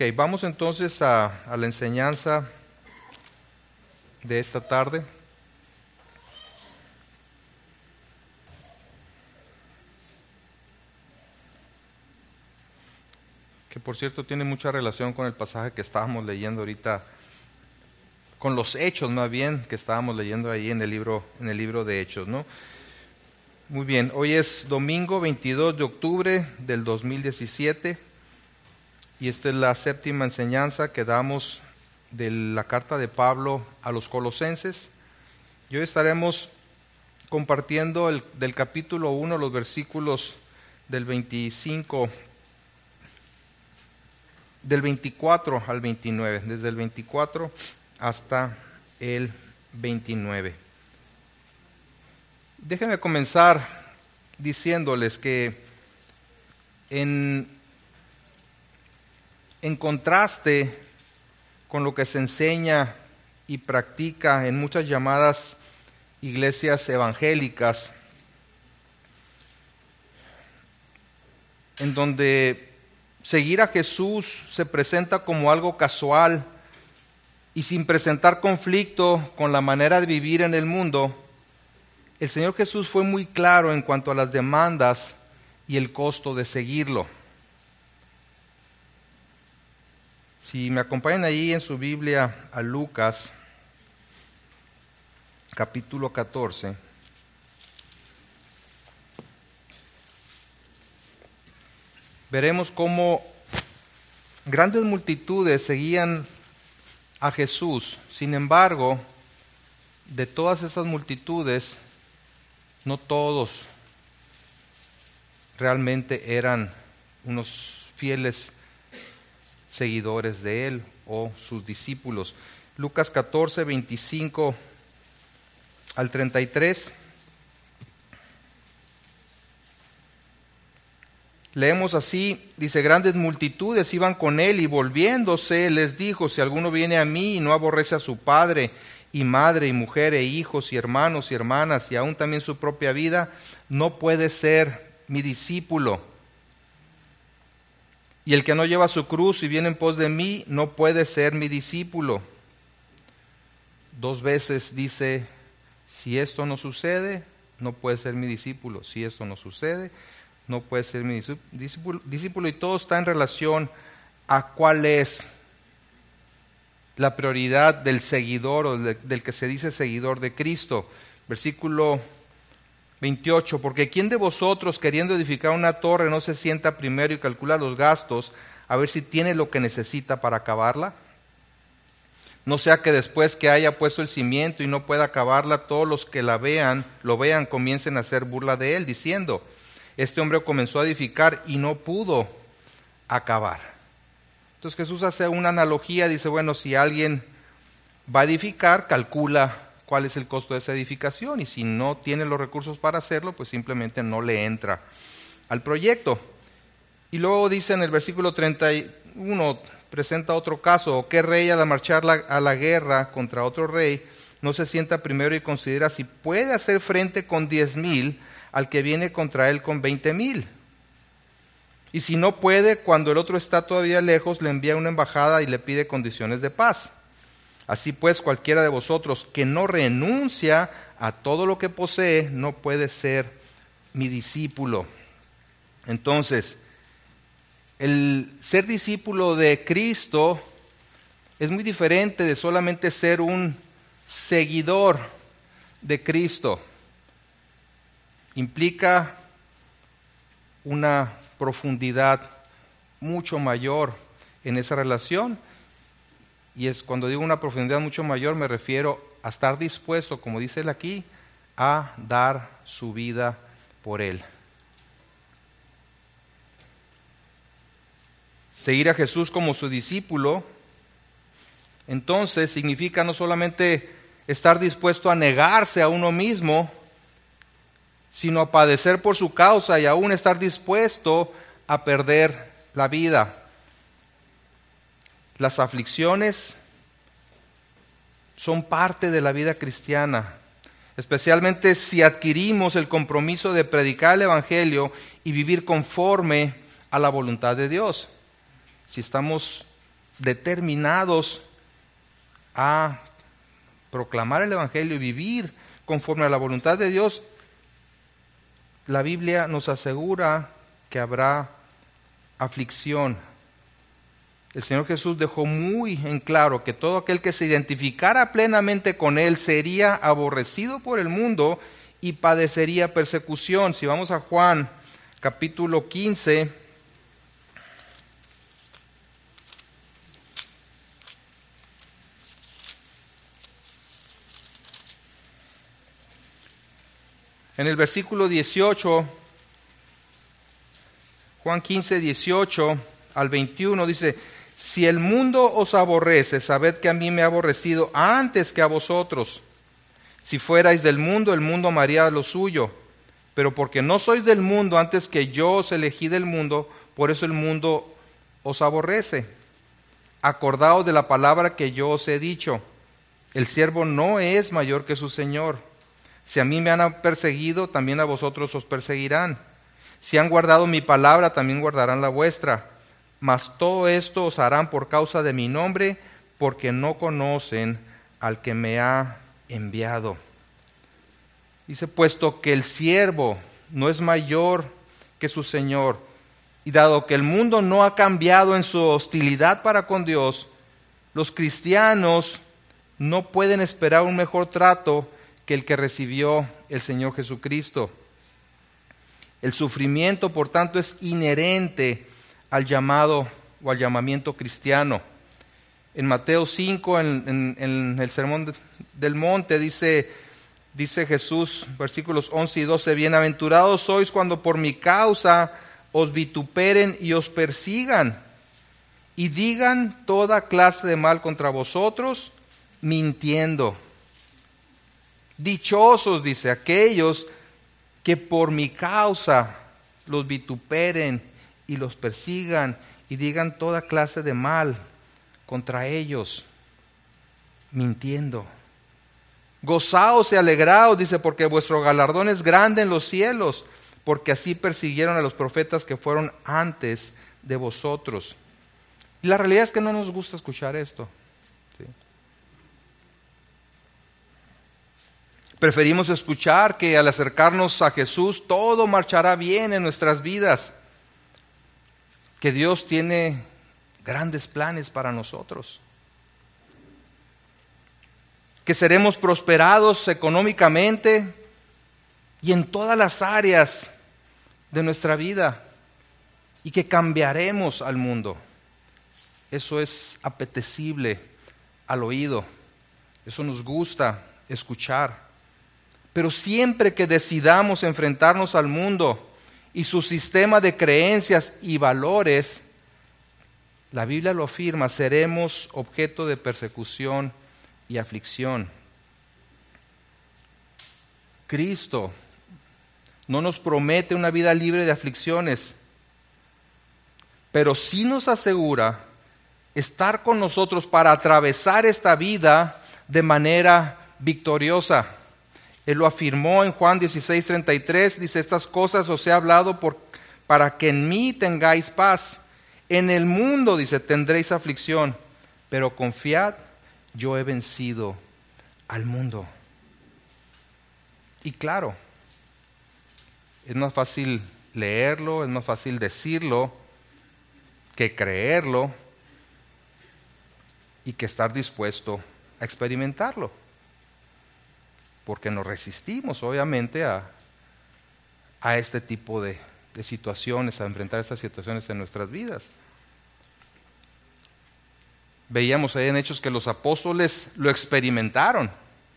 Ok, vamos entonces a la enseñanza de esta tarde. Que por cierto tiene mucha relación con el pasaje que estábamos leyendo ahorita, con los hechos más bien, que estábamos leyendo ahí en el libro de Hechos, ¿no? Muy bien, hoy es domingo 22 de octubre del 2017 y esta es la séptima enseñanza que damos de la carta de Pablo a los Colosenses. Y hoy estaremos compartiendo del capítulo 1, los versículos del 24 al 29, desde el 24 hasta el 29. Déjenme comenzar diciéndoles que en contraste con lo que se enseña y practica en muchas llamadas iglesias evangélicas, en donde seguir a Jesús se presenta como algo casual y sin presentar conflicto con la manera de vivir en el mundo, el Señor Jesús fue muy claro en cuanto a las demandas y el costo de seguirlo. Si me acompañan ahí en su Biblia a Lucas, capítulo 14. Veremos cómo grandes multitudes seguían a Jesús. Sin embargo, de todas esas multitudes, no todos realmente eran unos fieles seguidores de Él o sus discípulos. Lucas 14, 25 al 33. Leemos así, dice: grandes multitudes iban con él y volviéndose les dijo: si alguno viene a mí y no aborrece a su padre y madre y mujer e hijos y hermanos y hermanas y aún también su propia vida, no puede ser mi discípulo. Y el que no lleva su cruz y viene en pos de mí, no puede ser mi discípulo. 2 veces dice: si esto no sucede, no puede ser mi discípulo. Si esto no sucede, no puede ser mi discípulo. Y todo está en relación a cuál es la prioridad del seguidor o del que se dice seguidor de Cristo. Versículo 28, porque ¿quién de vosotros, queriendo edificar una torre, no se sienta primero y calcula los gastos a ver si tiene lo que necesita para acabarla? No sea que después que haya puesto el cimiento y no pueda acabarla, todos los que lo vean, comiencen a hacer burla de él, diciendo: este hombre comenzó a edificar y no pudo acabar. Entonces Jesús hace una analogía, dice: bueno, si alguien va a edificar, calcula cuál es el costo de esa edificación, y si no tiene los recursos para hacerlo, pues simplemente no le entra al proyecto. Y luego dice en el versículo 31, presenta otro caso: ¿o qué rey al marchar a la guerra contra otro rey no se sienta primero y considera si puede hacer frente con 10,000 al que viene contra él con 20,000? Y si no puede, cuando el otro está todavía lejos, le envía una embajada y le pide condiciones de paz. Así pues, cualquiera de vosotros que no renuncia a todo lo que posee, no puede ser mi discípulo. Entonces, el ser discípulo de Cristo es muy diferente de solamente ser un seguidor de Cristo. Implica una profundidad mucho mayor en esa relación. Y es cuando digo una profundidad mucho mayor, me refiero a estar dispuesto, como dice él aquí, a dar su vida por él. Seguir a Jesús como su discípulo, entonces significa no solamente estar dispuesto a negarse a uno mismo, sino a padecer por su causa y aún estar dispuesto a perder la vida. Las aflicciones son parte de la vida cristiana, especialmente si adquirimos el compromiso de predicar el Evangelio y vivir conforme a la voluntad de Dios. Si estamos determinados a proclamar el Evangelio y vivir conforme a la voluntad de Dios, la Biblia nos asegura que habrá aflicción. El Señor Jesús dejó muy en claro que todo aquel que se identificara plenamente con Él sería aborrecido por el mundo y padecería persecución. Si vamos a Juan capítulo 15, en el versículo 18, Juan 15, 18 al 21 dice: si el mundo os aborrece, sabed que a mí me ha aborrecido antes que a vosotros. Si fuerais del mundo, el mundo amaría lo suyo. Pero porque no sois del mundo, antes que yo os elegí del mundo, por eso el mundo os aborrece. Acordaos de la palabra que yo os he dicho: el siervo no es mayor que su señor. Si a mí me han perseguido, también a vosotros os perseguirán. Si han guardado mi palabra, también guardarán la vuestra. Mas todo esto os harán por causa de mi nombre, porque no conocen al que me ha enviado. Dice: puesto que el siervo no es mayor que su señor, y dado que el mundo no ha cambiado en su hostilidad para con Dios, los cristianos no pueden esperar un mejor trato que el que recibió el Señor Jesucristo. El sufrimiento, por tanto, es inherente al llamado o al llamamiento cristiano. En Mateo 5, en el Sermón del Monte, dice Jesús, versículos 11 y 12: bienaventurados sois cuando por mi causa os vituperen y os persigan, y digan toda clase de mal contra vosotros, mintiendo. Dichosos, dice, aquellos que por mi causa los vituperen y los persigan y digan toda clase de mal contra ellos, mintiendo. Gozaos y alegraos, dice, porque vuestro galardón es grande en los cielos, porque así persiguieron a los profetas que fueron antes de vosotros. Y la realidad es que no nos gusta escuchar esto. ¿Sí? Preferimos escuchar que al acercarnos a Jesús todo marchará bien en nuestras vidas, que Dios tiene grandes planes para nosotros, que seremos prosperados económicamente y en todas las áreas de nuestra vida, y que cambiaremos al mundo. Eso es apetecible al oído, eso nos gusta escuchar. Pero siempre que decidamos enfrentarnos al mundo y su sistema de creencias y valores, la Biblia lo afirma, seremos objeto de persecución y aflicción. Cristo no nos promete una vida libre de aflicciones, pero sí nos asegura estar con nosotros para atravesar esta vida de manera victoriosa. Él lo afirmó en Juan 16:33, dice: estas cosas os he hablado para que en mí tengáis paz. En el mundo, dice, tendréis aflicción, pero confiad, yo he vencido al mundo. Y claro, es más fácil leerlo, es más fácil decirlo que creerlo y que estar dispuesto a experimentarlo. Porque nos resistimos, obviamente, a este tipo de situaciones, a enfrentar estas situaciones en nuestras vidas. Veíamos ahí en Hechos que los apóstoles lo experimentaron.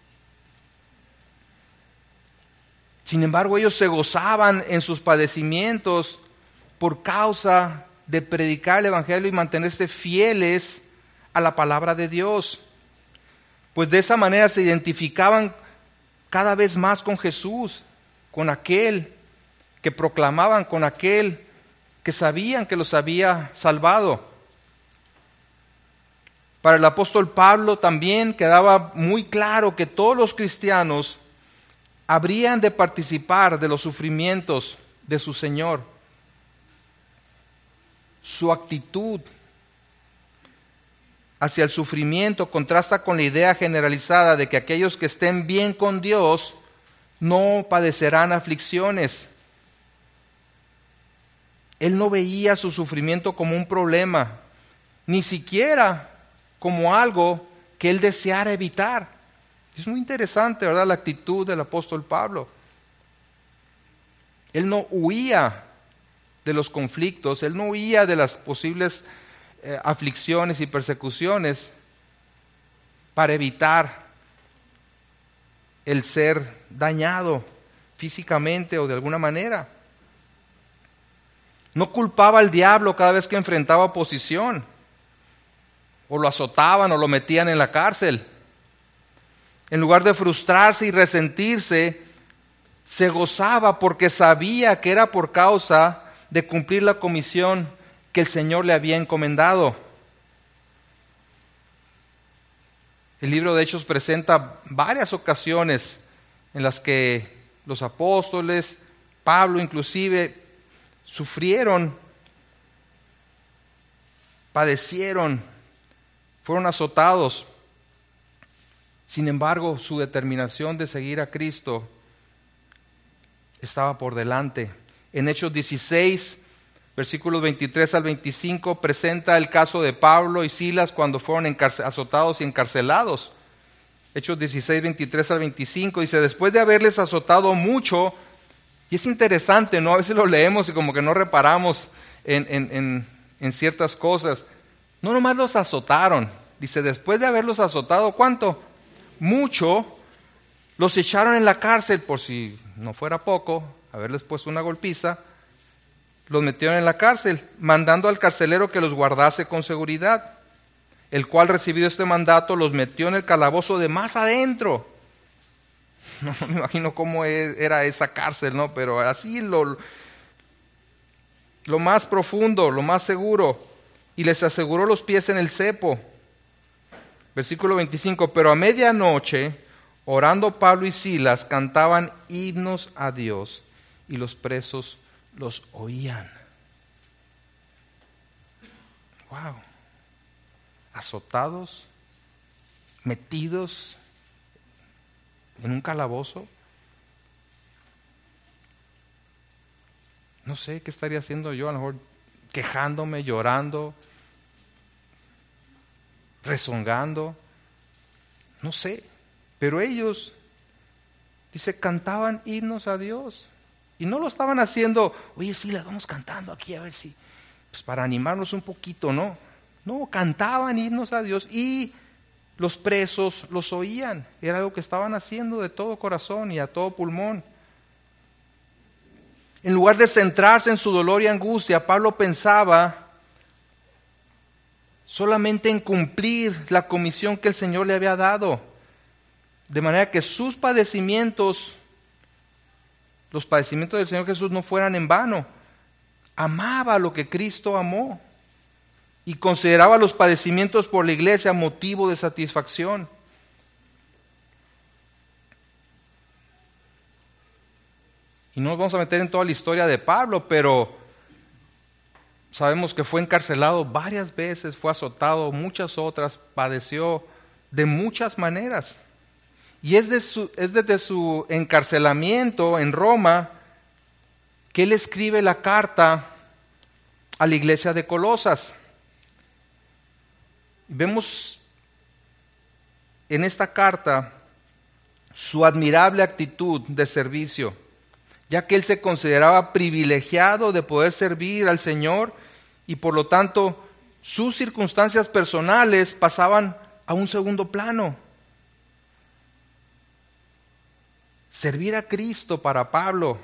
Sin embargo, ellos se gozaban en sus padecimientos por causa de predicar el Evangelio y mantenerse fieles a la palabra de Dios. Pues de esa manera se identificaban cada vez más con Jesús, con aquel que proclamaban, con aquel que sabían que los había salvado. Para el apóstol Pablo también quedaba muy claro que todos los cristianos habrían de participar de los sufrimientos de su Señor. Su actitud hacia el sufrimiento contrasta con la idea generalizada de que aquellos que estén bien con Dios no padecerán aflicciones. Él no veía su sufrimiento como un problema, ni siquiera como algo que él deseara evitar. Es muy interesante, ¿verdad?, la actitud del apóstol Pablo. Él no huía de los conflictos, él no huía de las posibles aflicciones y persecuciones para evitar el ser dañado físicamente o de alguna manera. No culpaba al diablo cada vez que enfrentaba oposición, o lo azotaban o lo metían en la cárcel. En lugar de frustrarse y resentirse, se gozaba porque sabía que era por causa de cumplir la comisión que el Señor le había encomendado. El libro de Hechos presenta varias ocasiones en las que los apóstoles, Pablo inclusive, sufrieron, padecieron, fueron azotados. Sin embargo, su determinación de seguir a Cristo estaba por delante. En Hechos 16, versículos 23 al 25, presenta el caso de Pablo y Silas cuando fueron azotados y encarcelados. Hechos 16, 23 al 25, dice: después de haberles azotado mucho, y es interesante, ¿no? A veces lo leemos y como que no reparamos en ciertas cosas. No nomás los azotaron, dice, después de haberlos azotado, ¿cuánto? Mucho. Los echaron en la cárcel, por si no fuera poco, haberles puesto una golpiza. Los metieron en la cárcel, mandando al carcelero que los guardase con seguridad, el cual, recibido este mandato, los metió en el calabozo de más adentro. No me imagino cómo era esa cárcel, ¿no? Pero así lo más profundo, lo más seguro, y les aseguró los pies en el cepo. Versículo 25, pero a medianoche, orando Pablo y Silas, cantaban himnos a Dios, y los presos los oían. Wow. Azotados, metidos en un calabozo. No sé qué estaría haciendo yo, a lo mejor quejándome, llorando, rezongando, no sé. Pero ellos, dice, cantaban himnos a Dios. Y no lo estaban haciendo, oye, sí, las vamos cantando aquí a ver si, pues para animarnos un poquito, ¿no? No, cantaban himnos a Dios y los presos los oían. Era algo que estaban haciendo de todo corazón y a todo pulmón. En lugar de centrarse en su dolor y angustia, Pablo pensaba solamente en cumplir la comisión que el Señor le había dado. De manera que sus padecimientos, los padecimientos del Señor Jesús no fueran en vano. Amaba lo que Cristo amó y consideraba los padecimientos por la iglesia motivo de satisfacción. Y no nos vamos a meter en toda la historia de Pablo, pero sabemos que fue encarcelado varias veces, fue azotado muchas otras, padeció de muchas maneras. Y es desde su encarcelamiento en Roma que él escribe la carta a la iglesia de Colosas. Vemos en esta carta su admirable actitud de servicio, ya que él se consideraba privilegiado de poder servir al Señor y por lo tanto sus circunstancias personales pasaban a un segundo plano. Servir a Cristo para Pablo,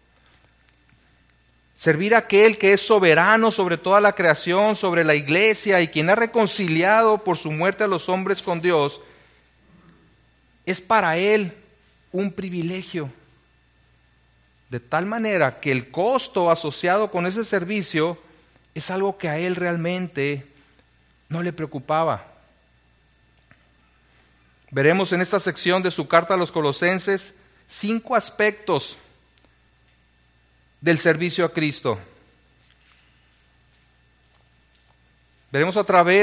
servir a aquel que es soberano sobre toda la creación, sobre la iglesia y quien ha reconciliado por su muerte a los hombres con Dios, es para él un privilegio. De tal manera que el costo asociado con ese servicio es algo que a él realmente no le preocupaba. Veremos en esta sección de su carta a los Colosenses 5 aspectos del servicio a Cristo. Veremos a través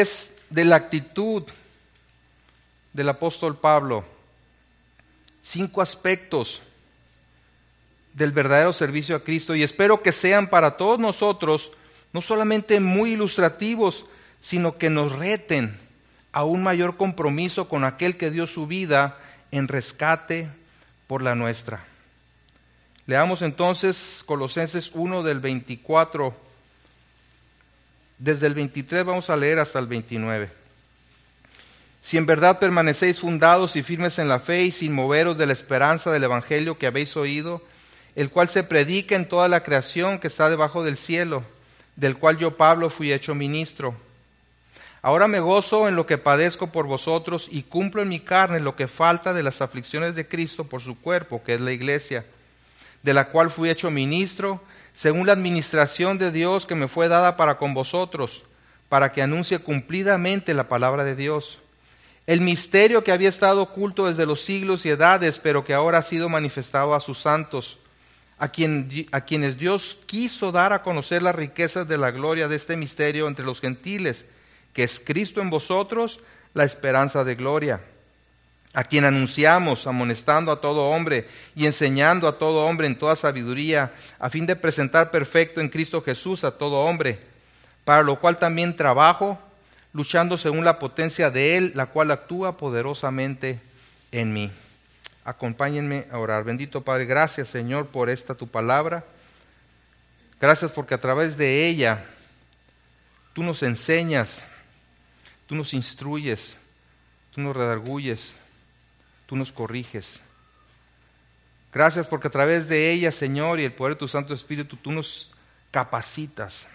de la actitud del apóstol Pablo. 5 aspectos del verdadero servicio a Cristo, y espero que sean para todos nosotros no solamente muy ilustrativos, sino que nos reten a un mayor compromiso con aquel que dio su vida en rescate por la nuestra. Leamos entonces Colosenses 1 del 24, desde el 23 vamos a leer hasta el 29. Si en verdad permanecéis fundados y firmes en la fe y sin moveros de la esperanza del evangelio que habéis oído, el cual se predica en toda la creación que está debajo del cielo, del cual yo, Pablo, fui hecho ministro. Ahora me gozo en lo que padezco por vosotros y cumplo en mi carne lo que falta de las aflicciones de Cristo por su cuerpo, que es la iglesia, de la cual fui hecho ministro, según la administración de Dios que me fue dada para con vosotros, para que anuncie cumplidamente la palabra de Dios. El misterio que había estado oculto desde los siglos y edades, pero que ahora ha sido manifestado a sus santos, a quienes Dios quiso dar a conocer las riquezas de la gloria de este misterio entre los gentiles, que es Cristo en vosotros, la esperanza de gloria, a quien anunciamos, amonestando a todo hombre y enseñando a todo hombre en toda sabiduría, a fin de presentar perfecto en Cristo Jesús a todo hombre, para lo cual también trabajo, luchando según la potencia de Él, la cual actúa poderosamente en mí. Acompáñenme a orar. Bendito Padre, gracias Señor por esta tu palabra. Gracias porque a través de ella tú nos enseñas, tú nos instruyes, tú nos redarguyes, tú nos corriges. Gracias porque a través de ella, Señor, y el poder de tu Santo Espíritu, tú nos capacitas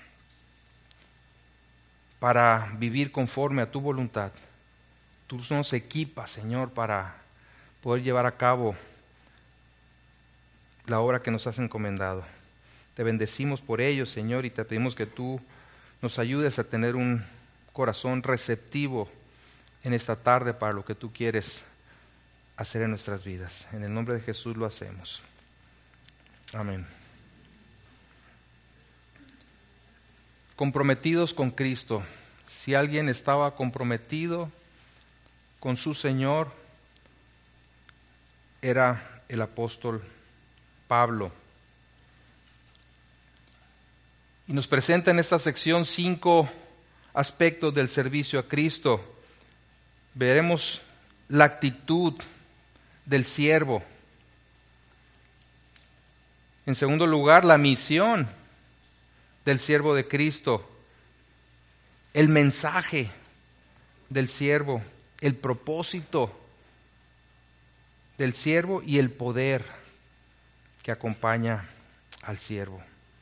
para vivir conforme a tu voluntad. Tú nos equipas, Señor, para poder llevar a cabo la obra que nos has encomendado. Te bendecimos por ello, Señor, y te pedimos que tú nos ayudes a tener un corazón receptivo en esta tarde para lo que tú quieres hacer en nuestras vidas. En el nombre de Jesús lo hacemos. Amén. Comprometidos con Cristo. Si alguien estaba comprometido con su Señor, era el apóstol Pablo. Y nos presenta en esta sección 5 aspectos del servicio a Cristo. Veremos la actitud del siervo. En segundo lugar, la misión del siervo de Cristo. El mensaje del siervo. El propósito del siervo y el poder que acompaña al siervo.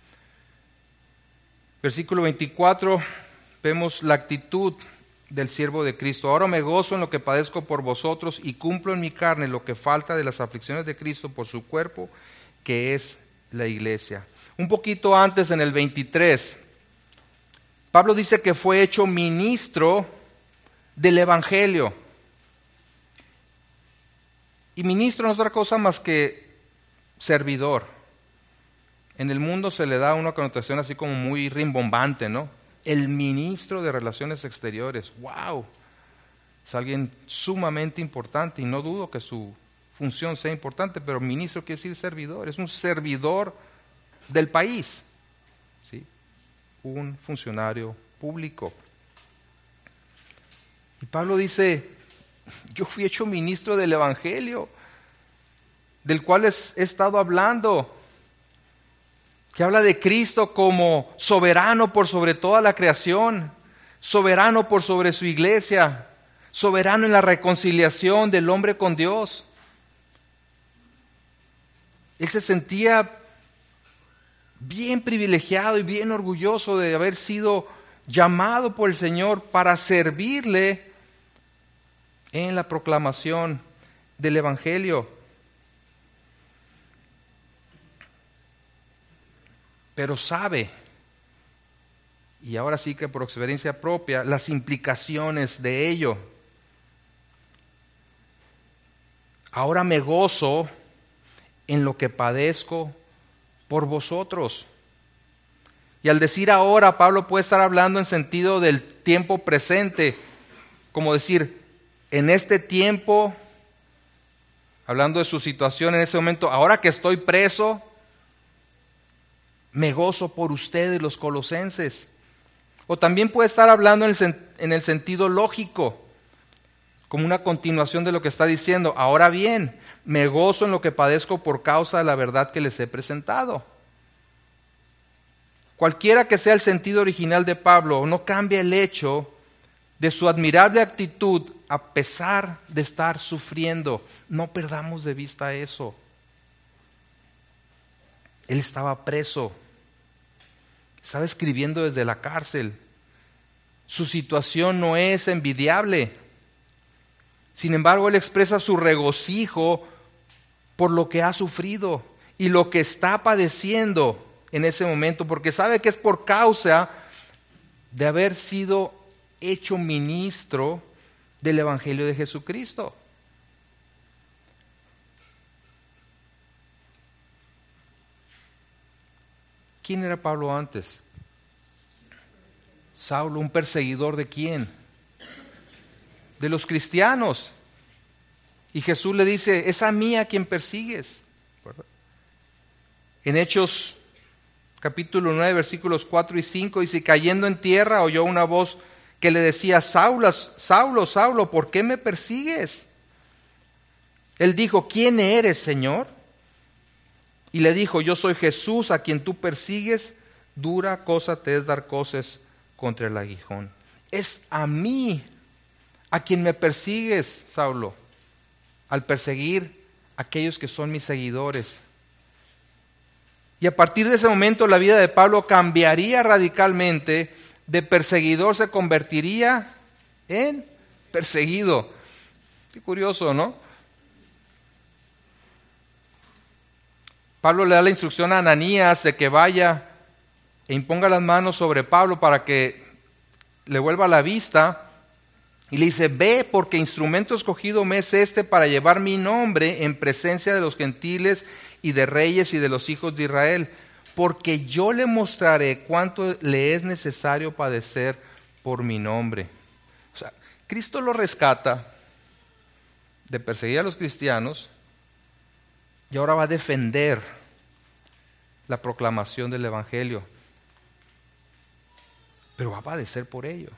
Versículo 24, vemos la actitud del siervo de Cristo. Ahora me gozo en lo que padezco por vosotros y cumplo en mi carne lo que falta de las aflicciones de Cristo por su cuerpo, que es la iglesia. Un poquito antes, en el 23, Pablo dice que fue hecho ministro del evangelio. Y ministro no es otra cosa más que servidor. En el mundo se le da una connotación así como muy rimbombante, ¿no? El ministro de Relaciones Exteriores. ¡Wow! Es alguien sumamente importante y no dudo que su función sea importante, pero ministro quiere decir servidor. Es un servidor del país, ¿sí? Un funcionario público. Y Pablo dice, yo fui hecho ministro del evangelio, del cual he estado hablando, que habla de Cristo como soberano por sobre toda la creación, soberano por sobre su iglesia, soberano en la reconciliación del hombre con Dios. Él se sentía bien privilegiado y bien orgulloso de haber sido llamado por el Señor para servirle en la proclamación del evangelio. Pero sabe, y ahora sí que por experiencia propia, las implicaciones de ello. Ahora me gozo en lo que padezco por vosotros. Y al decir ahora, Pablo puede estar hablando en sentido del tiempo presente, como decir, en este tiempo, hablando de su situación en ese momento, ahora que estoy preso, me gozo por ustedes, los colosenses. O también puede estar hablando en el sentido lógico, como una continuación de lo que está diciendo. Ahora bien, me gozo en lo que padezco por causa de la verdad que les he presentado. Cualquiera que sea el sentido original de Pablo, no cambia el hecho de su admirable actitud a pesar de estar sufriendo. No perdamos de vista eso. Él estaba preso, estaba escribiendo desde la cárcel. Su situación no es envidiable. Sin embargo, él expresa su regocijo por lo que ha sufrido y lo que está padeciendo en ese momento, porque sabe que es por causa de haber sido hecho ministro del Evangelio de Jesucristo. ¿Quién era Pablo antes? Saulo, un perseguidor ¿de quién? De los cristianos. Y Jesús le dice, es a mí a quien persigues. ¿Verdad? En Hechos capítulo 9, versículos 4 y 5, dice, cayendo en tierra oyó una voz que le decía, Saulo, Saulo, Saulo, ¿por qué me persigues? Él dijo, ¿quién eres, Señor? Y le dijo, yo soy Jesús a quien tú persigues, dura cosa te es dar coces contra el aguijón. Es a mí a quien me persigues, Saulo, al perseguir a aquellos que son mis seguidores. Y a partir de ese momento la vida de Pablo cambiaría radicalmente. De perseguidor se convertiría en perseguido. Qué curioso, ¿no? Pablo le da la instrucción a Ananías de que vaya e imponga las manos sobre Pablo para que le vuelva la vista. Y le dice, ve, porque instrumento escogido me es este para llevar mi nombre en presencia de los gentiles y de reyes y de los hijos de Israel, porque yo le mostraré cuánto le es necesario padecer por mi nombre. O sea, Cristo lo rescata de perseguir a los cristianos y ahora va a defender la proclamación del Evangelio, pero va a padecer por ello.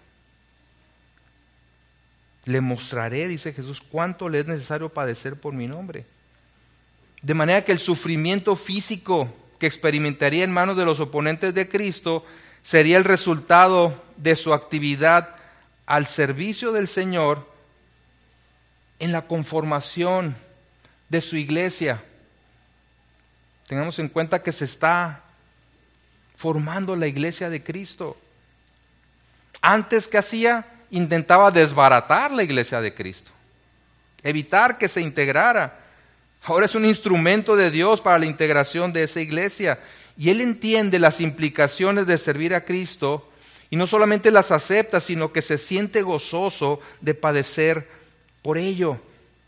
Le mostraré, dice Jesús, cuánto le es necesario padecer por mi nombre. De manera que el sufrimiento físico que experimentaría en manos de los oponentes de Cristo sería el resultado de su actividad al servicio del Señor en la conformación de su iglesia. Tengamos en cuenta que se está formando la iglesia de Cristo. Antes, ¿qué hacía? Intentaba desbaratar la iglesia de Cristo, evitar que se integrara. Ahora es un instrumento de Dios para la integración de esa iglesia. Y él entiende las implicaciones de servir a Cristo y no solamente las acepta, sino que se siente gozoso de padecer por ello.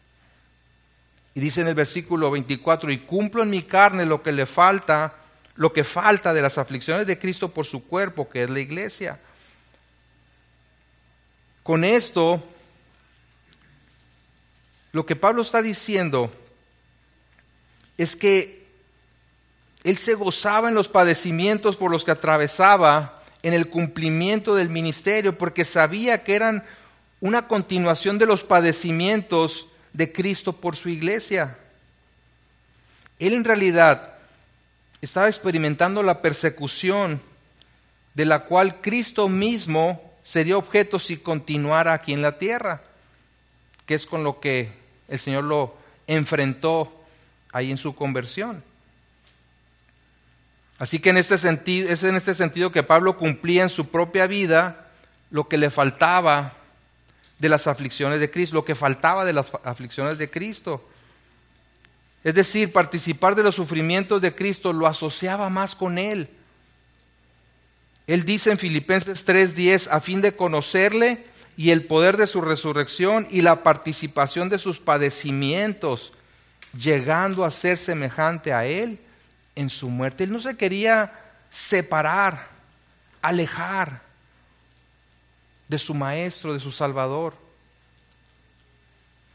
Y dice en el versículo 24, y cumplo en mi carne lo que falta de las aflicciones de Cristo por su cuerpo, que es la iglesia. Con esto, lo que Pablo está diciendo es que él se gozaba en los padecimientos por los que atravesaba en el cumplimiento del ministerio, porque sabía que eran una continuación de los padecimientos de Cristo por su iglesia. Él en realidad estaba experimentando la persecución de la cual Cristo mismo sería objeto si continuara aquí en la tierra, que es con lo que el Señor lo enfrentó ahí en su conversión. Así que es en este sentido que Pablo cumplía en su propia vida lo que le faltaba de las aflicciones de Cristo, lo que faltaba de las aflicciones de Cristo. Es decir, participar de los sufrimientos de Cristo lo asociaba más con Él. Él dice en Filipenses 3:10, a fin de conocerle y el poder de su resurrección y la participación de sus padecimientos, llegando a ser semejante a Él en su muerte. Él no se quería separar, alejar de su Maestro, de su Salvador.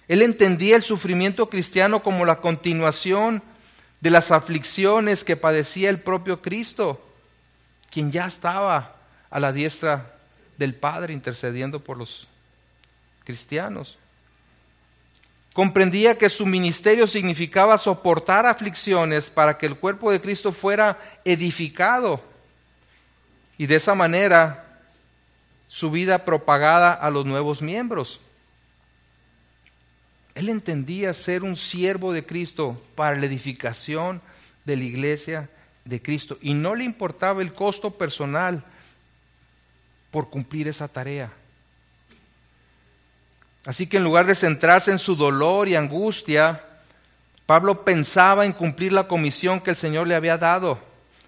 Él entendía el sufrimiento cristiano como la continuación de las aflicciones que padecía el propio Cristo, quien ya estaba a la diestra del Padre intercediendo por los cristianos. Comprendía que su ministerio significaba soportar aflicciones para que el cuerpo de Cristo fuera edificado y de esa manera su vida propagada a los nuevos miembros. Él entendía ser un siervo de Cristo para la edificación de la iglesia de Cristo y no le importaba el costo personal por cumplir esa tarea. Así que en lugar de centrarse en su dolor y angustia, Pablo pensaba en cumplir la comisión que el Señor le había dado,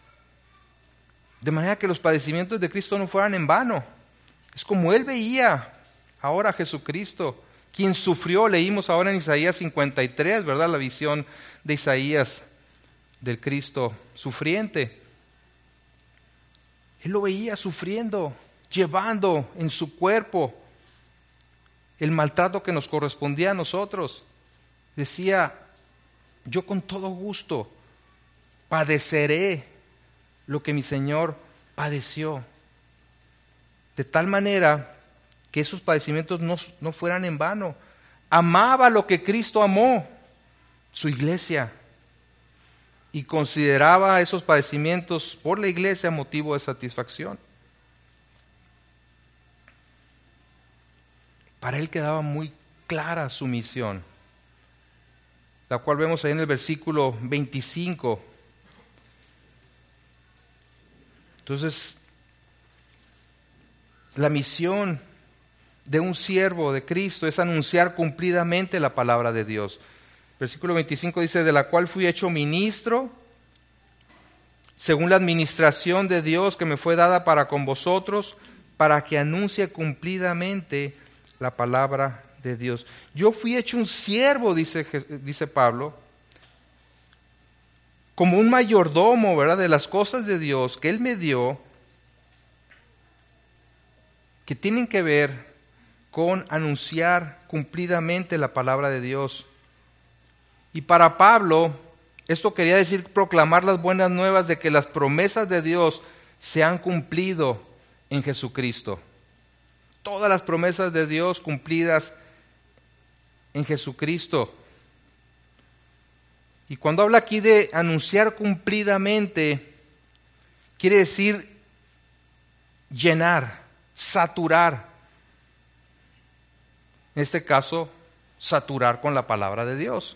de manera que los padecimientos de Cristo no fueran en vano. Es como él veía ahora a Jesucristo, quien sufrió. Leímos ahora en Isaías 53, ¿verdad? La visión de Isaías del Cristo sufriente. Él lo veía sufriendo, llevando en su cuerpo el maltrato que nos correspondía a nosotros. Decía, yo con todo gusto padeceré lo que mi Señor padeció. De tal manera que esos padecimientos no fueran en vano. Amaba lo que Cristo amó, su iglesia, y consideraba esos padecimientos por la iglesia motivo de satisfacción. Para él quedaba muy clara su misión, la cual vemos ahí en el versículo 25. Entonces, la misión de un siervo de Cristo es anunciar cumplidamente la palabra de Dios. Versículo 25 dice, de la cual fui hecho ministro, según la administración de Dios que me fue dada para con vosotros, para que anuncie cumplidamente la palabra de Dios. Yo fui hecho un siervo, dice Pablo, como un mayordomo, ¿verdad?, de las cosas de Dios que Él me dio, que tienen que ver con anunciar cumplidamente la palabra de Dios. Y para Pablo, esto quería decir proclamar las buenas nuevas de que las promesas de Dios se han cumplido en Jesucristo. Todas las promesas de Dios cumplidas en Jesucristo. Y cuando habla aquí de anunciar cumplidamente, quiere decir llenar, saturar. En este caso, saturar con la palabra de Dios.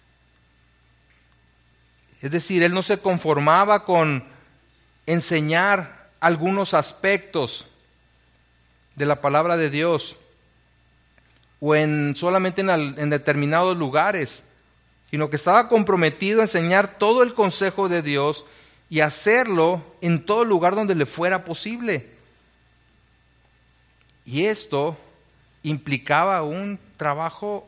Es decir, él no se conformaba con enseñar algunos aspectos de la palabra de Dios o solamente en determinados lugares, sino que estaba comprometido a enseñar todo el consejo de Dios y hacerlo en todo lugar donde le fuera posible. Y esto implicaba un trabajo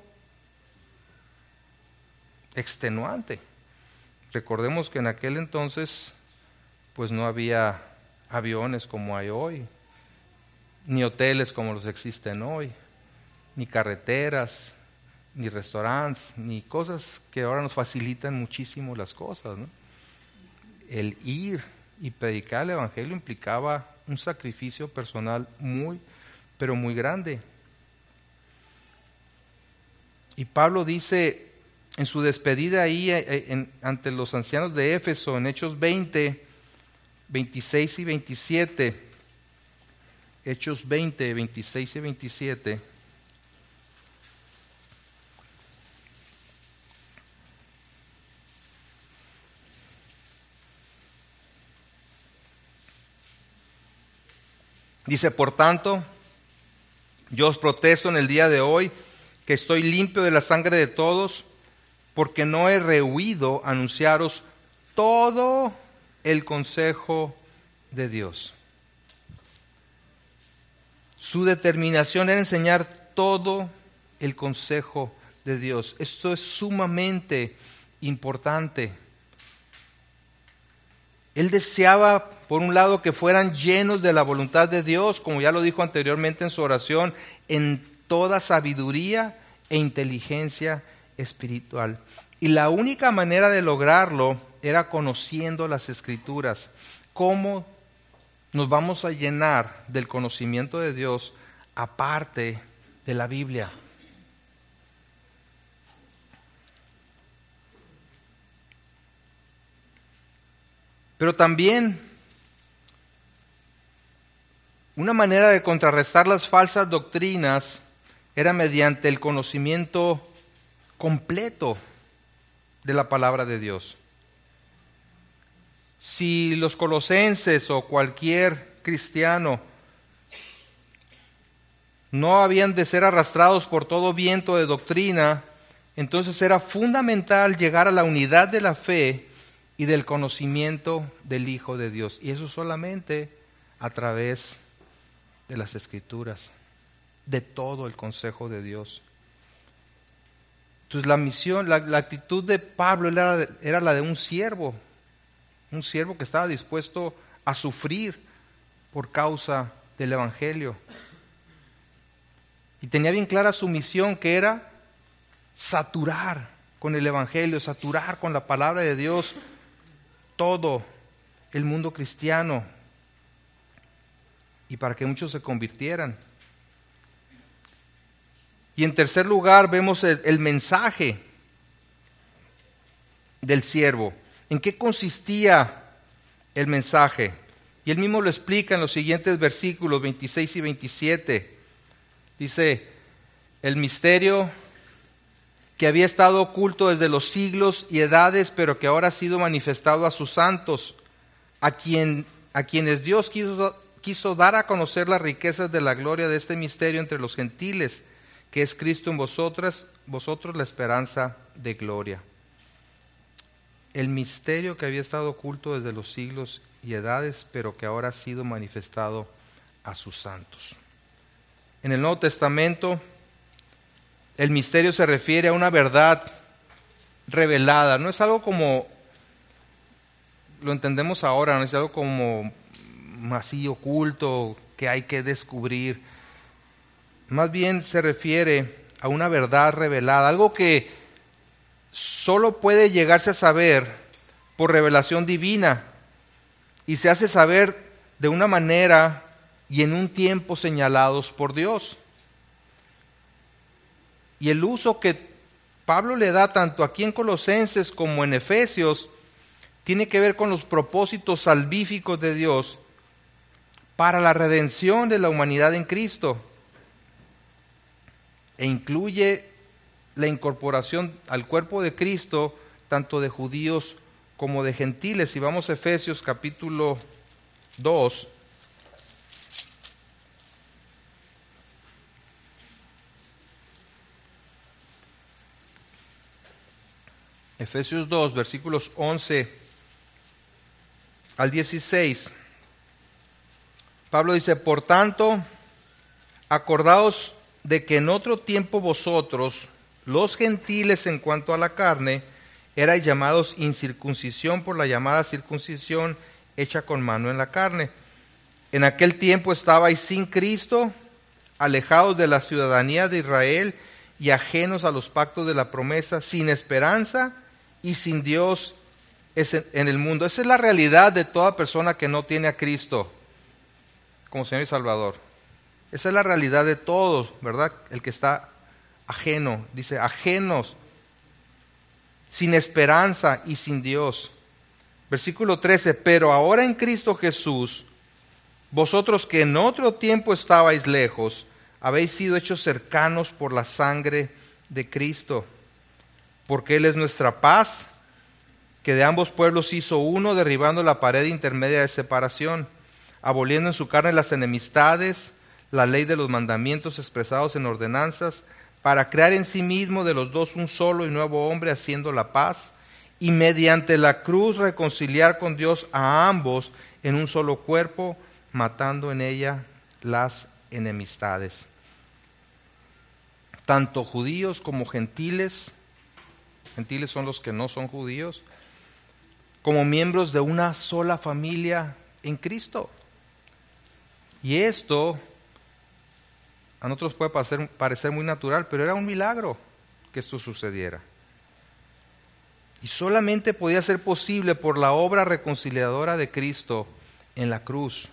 extenuante. Recordemos que en aquel entonces pues no había aviones como hay hoy, ni hoteles como los existen hoy, ni carreteras, ni restaurantes, ni cosas que ahora nos facilitan muchísimo las cosas, ¿no? El ir y predicar el evangelio implicaba un sacrificio personal muy, pero muy grande. Y Pablo dice en su despedida ahí ante los ancianos de Éfeso, en Hechos 20, 26 y 27, Hechos 20, 26 y 27, dice, por tanto, yo os protesto en el día de hoy que estoy limpio de la sangre de todos, porque no he rehuido anunciaros todo el consejo de Dios. Su determinación era enseñar todo el consejo de Dios. Esto es sumamente importante. Él deseaba, por un lado, que fueran llenos de la voluntad de Dios, como ya lo dijo anteriormente en su oración, en toda sabiduría e inteligencia espiritual. Y la única manera de lograrlo era conociendo las Escrituras. ¿Cómo nos vamos a llenar del conocimiento de Dios aparte de la Biblia? Pero también una manera de contrarrestar las falsas doctrinas era mediante el conocimiento completo de la palabra de Dios. Si los colosenses o cualquier cristiano no habían de ser arrastrados por todo viento de doctrina, entonces era fundamental llegar a la unidad de la fe y del conocimiento del Hijo de Dios. Y eso solamente a través de las Escrituras, de todo el consejo de Dios. Entonces la misión, la actitud de Pablo era la de un siervo que estaba dispuesto a sufrir por causa del Evangelio. Y tenía bien clara su misión, que era saturar con el Evangelio, saturar con la palabra de Dios todo el mundo cristiano, y para que muchos se convirtieran. Y en tercer lugar vemos el mensaje del siervo. ¿En qué consistía el mensaje? Y él mismo lo explica en los siguientes versículos 26 y 27. Dice: el misterio que había estado oculto desde los siglos y edades, pero que ahora ha sido manifestado a sus santos, a quienes Dios quiso dar a conocer las riquezas de la gloria de este misterio entre los gentiles, que es Cristo en vosotros la esperanza de gloria. El misterio que había estado oculto desde los siglos y edades, pero que ahora ha sido manifestado a sus santos. En el Nuevo Testamento, el misterio se refiere a una verdad revelada. No es algo como lo entendemos ahora, no es algo como así oculto que hay que descubrir. Más bien se refiere a una verdad revelada, algo que solo puede llegarse a saber por revelación divina y se hace saber de una manera y en un tiempo señalados por Dios. Y el uso que Pablo le da tanto aquí en Colosenses como en Efesios tiene que ver con los propósitos salvíficos de Dios para la redención de la humanidad en Cristo, e incluye la incorporación al cuerpo de Cristo tanto de judíos como de gentiles. Y vamos a Efesios capítulo 2. Efesios 2, versículos 11 al 16. Pablo dice: por tanto, acordaos de que en otro tiempo vosotros, los gentiles en cuanto a la carne, erais llamados incircuncisión por la llamada circuncisión hecha con mano en la carne. En aquel tiempo estabais sin Cristo, alejados de la ciudadanía de Israel y ajenos a los pactos de la promesa, sin esperanza y sin Dios en el mundo. Esa es la realidad de toda persona que no tiene a Cristo como Señor y Salvador. Esa es la realidad de todos, ¿verdad? El que está ajeno, dice ajenos, sin esperanza y sin Dios. Versículo 13, pero ahora en Cristo Jesús, vosotros que en otro tiempo estabais lejos, habéis sido hechos cercanos por la sangre de Cristo, porque Él es nuestra paz, que de ambos pueblos hizo uno, derribando la pared intermedia de separación, aboliendo en su carne las enemistades, la ley de los mandamientos expresados en ordenanzas, para crear en sí mismo de los dos un solo y nuevo hombre, haciendo la paz, y mediante la cruz reconciliar con Dios a ambos en un solo cuerpo, matando en ella las enemistades. Tanto judíos como gentiles son los que no son judíos, como miembros de una sola familia en Cristo. Y esto A nosotros puede parecer muy natural, pero era un milagro que esto sucediera. Y solamente podía ser posible por la obra reconciliadora de Cristo en la cruz.